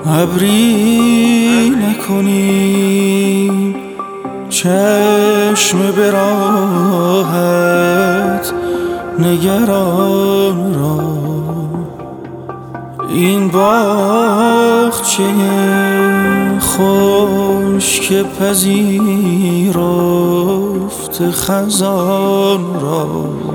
ابری نکنی چشم به راحت نگران را. این باغچه خشک پذیرفت خزان را.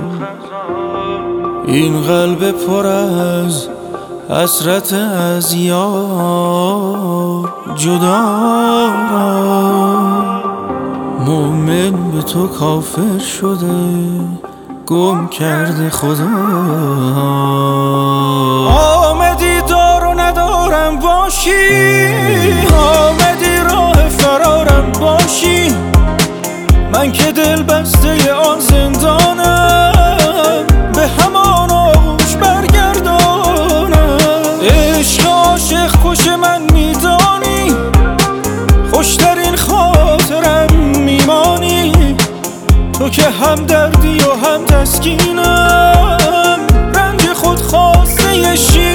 این قلب پر از حسرت از یار جدا را. مومن به تو کافر شده گم کرده خدا. آمدی دار و ندارم باشی، آمدی راه فرارم باشی. من که دل بسته آن زندانم، به همان آغوش برگردانم. عشق عاشق کش من میدانی، خوشترین خاطرم میمانی. تو که هم دردی و هم تسکینم، رنج خود خواسته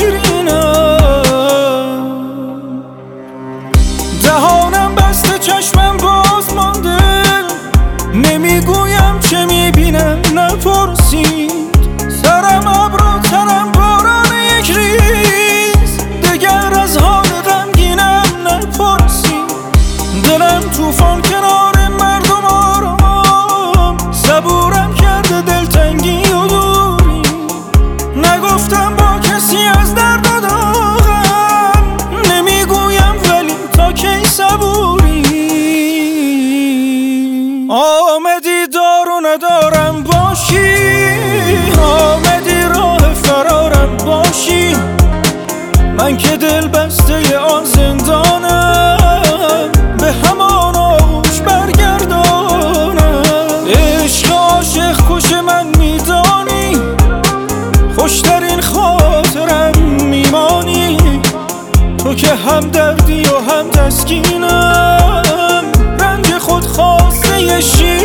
شیرینم. دهانم بسته چشمم باز مانده، نمیگویم چه میبینم نپرسید. سرم ابر و تنم باران یک ریز، دگر از حال غمگینم نپرسید. دلم طوفان کنار مردم آرام، صبورم کرده دلتنگی و دوری. نگفتم با کسی از درد و داغم، نمیگویم ولی تا کی صبوری. آمدی دار و ندارم باشی، آمدی راه فرارم باشی. من که دل بسته آن زندانم، به همان آغوش برگردانم. عشق عاشق کش من میدانی، خوشترین خاطرم میمانی. تو که هم دردی و هم تسکینم، رنج خود خواسته شیر